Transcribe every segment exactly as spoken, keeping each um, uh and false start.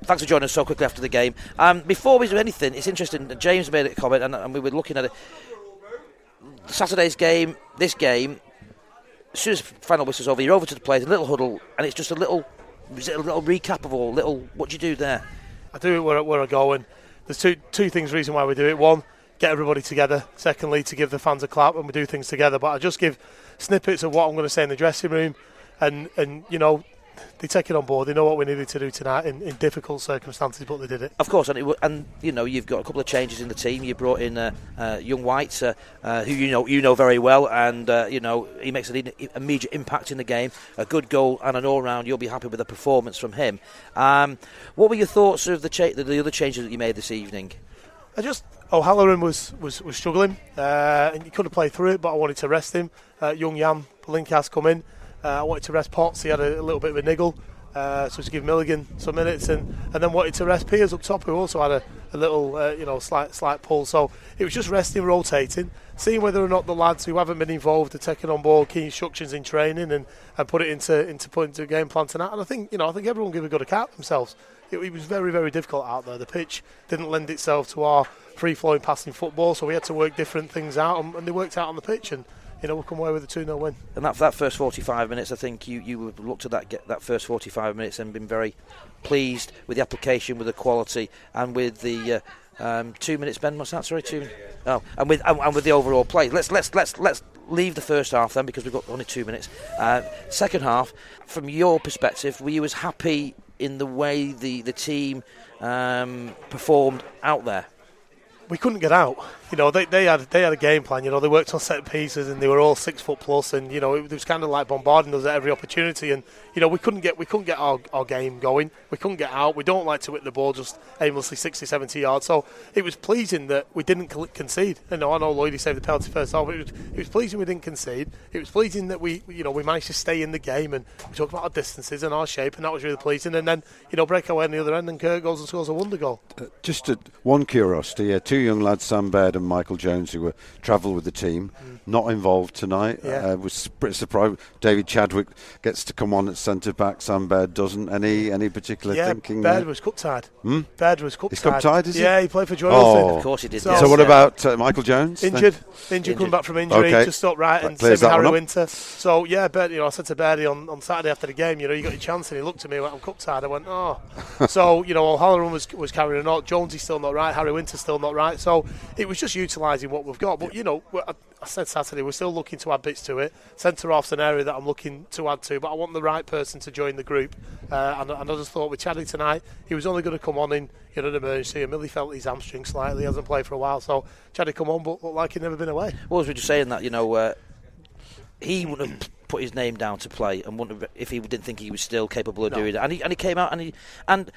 thanks for joining us so quickly after the game. Um, before we do anything, it's interesting. James made a comment, and, and we were looking at it. Saturday's game, this game. As soon as final whistle's over, you're over to the players, a little huddle, and it's just a little, is it a little recap of all. Little, what do you do there? I do it where, where I go, and there's two two things. Reason why we do it. One, get everybody together. Secondly, to give the fans a clap when we do things together. But I just give snippets of what I'm going to say in the dressing room, and and you know. They take it on board. They know what we needed to do tonight in, in difficult circumstances, but they did it. Of course, and, it, and you know you've got a couple of changes in the team. You brought in uh, uh, young White, uh, uh, who you know you know very well, and uh, you know he makes an immediate impact in the game. A good goal and an all-round. You'll be happy with the performance from him. Um, what were your thoughts of the, cha- the the other changes that you made this evening? I just O'Halloran was was, was struggling, uh, and he could have played through it, but I wanted to rest him. Uh, young Jan Palinkas come in. Uh, I wanted to rest Potts. He had a, a little bit of a niggle, uh, so to give Milligan some minutes, and, and then wanted to rest Piers up top, who also had a, a little, uh, you know, slight slight pull. So it was just resting, rotating, seeing whether or not the lads who haven't been involved are taking on board key instructions in training and, and put it into into put into a game plan tonight. And I think you know I think everyone gave a good account of themselves. It, it was very very difficult out there. The pitch didn't lend itself to our free flowing passing football, so we had to work different things out, and, and they worked out on the pitch. And you know, we'll come away with a two nil win. And that that first forty-five minutes, I think you, you looked at that get that first forty-five minutes and been very pleased with the application, with the quality, and with the uh, um, two minutes. Ben, what's that? Sorry, two. Oh, and with and, and with the overall play. Let's let's let's let's leave the first half then, because we've got only two minutes. Uh, second half, from your perspective, were you as happy in the way the the team um, performed out there? We couldn't get out. You know, they they had they had a game plan. You know, they worked on set pieces, and they were all six foot plus. And you know, it, it was kind of like bombarding us at every opportunity. And you know, we couldn't get we couldn't get our, our game going. We couldn't get out. We don't like to hit the ball just aimlessly sixty, seventy yards. So it was pleasing that we didn't concede. You know, I know Lloydie saved the penalty first half. But it was it was pleasing we didn't concede. It was pleasing that we you know we managed to stay in the game, and we talked about our distances and our shape, and that was really pleasing. And then you know, break away on the other end, and Kirk goes and scores a wonder goal. Uh, just a, one curiosity: uh, two young lads, Sam Baird and Michael Jones, who were travelled with the team, mm. not involved tonight. Yeah. Uh, was pretty surprised. David Chadwick gets to come on at centre back. Sam Baird doesn't. Any any particular yeah, thinking? Baird there? was cup tied. Hmm? Baird was cup He's tied. cup tied, is he? Yeah, he played for Joyalton. Oh. Of course he did. So, yes. so what yeah. about uh, Michael Jones? Injured, then? injured, Injured. coming back from injury, Okay. just up right, That and clears same with that one Harry up. Winter. So yeah, Baird, you know, I said to Baird on, on Saturday after the game, you know, you got your chance, and he looked at me and went, I'm cup tied. I went, oh. So you know, O'Halloran was was carrying a knot. Jonesy's still not right. Harry Winter's still not right. So it was just utilising what we've got. But you know, I, I said Saturday, we're still looking to add bits to it. Centre off's an area that I'm looking to add to, but I want the right person to join the group. Uh, and, and I just thought with Chaddy tonight, he was only going to come on in you know, an emergency. And Millie felt his hamstring slightly. He hasn't played for a while, so Chaddy come on, but looked like he'd never been away. Well, as we were just saying that, you know, uh, he wouldn't have put his name down to play, and wouldn't have, if he didn't think he was still capable of No. doing it. And he and he came out and he and.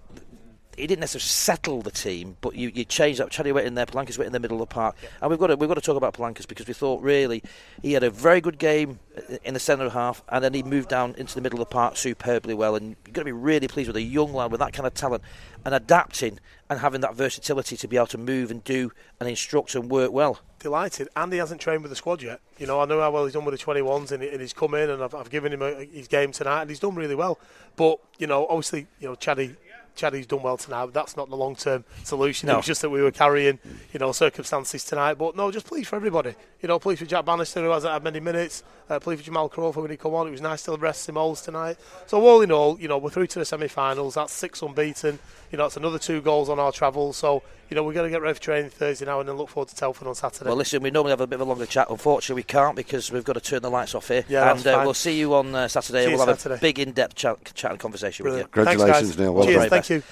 He didn't necessarily settle the team, but you, you changed that. Chaddy went in there, Palankas went in the middle of the park, yeah. and we've got to we've got to talk about Palankas, because we thought really he had a very good game in the centre half, and then he moved down into the middle of the park superbly well. And you've got to be really pleased with a young lad with that kind of talent and adapting and having that versatility to be able to move and do and instruct and work well. Delighted, and he hasn't trained with the squad yet. You know, I know how well he's done with the twenty-ones, and, and he's come in, and I've, I've given him a, his game tonight, and he's done really well. But you know, obviously, you know, Chaddy. Chaddy's done well tonight, but that's not the long-term solution. No. It was just that we were carrying, you know, circumstances tonight. But no, just pleased for everybody. You know, pleased for Jack Bannister, who hasn't had many minutes. Uh, pleased for Jamal Crawford when he come on. It was nice to rest Simoles tonight. So all in all, you know, we're through to the semi-finals. That's six unbeaten. You know, it's another two goals on our travel. So, you know, we're going to get ready for training Thursday now, and then look forward to Telford on Saturday. Well, listen, we normally have a bit of a longer chat. Unfortunately, we can't, because we've got to turn the lights off here. Yeah, and that's uh, fine. we'll see you on uh, Saturday. See We'll you have Saturday. a big in-depth chat, chat and conversation Brilliant. with you. Congratulations, Thanks, guys. Neil. Well Cheers, done. thank you.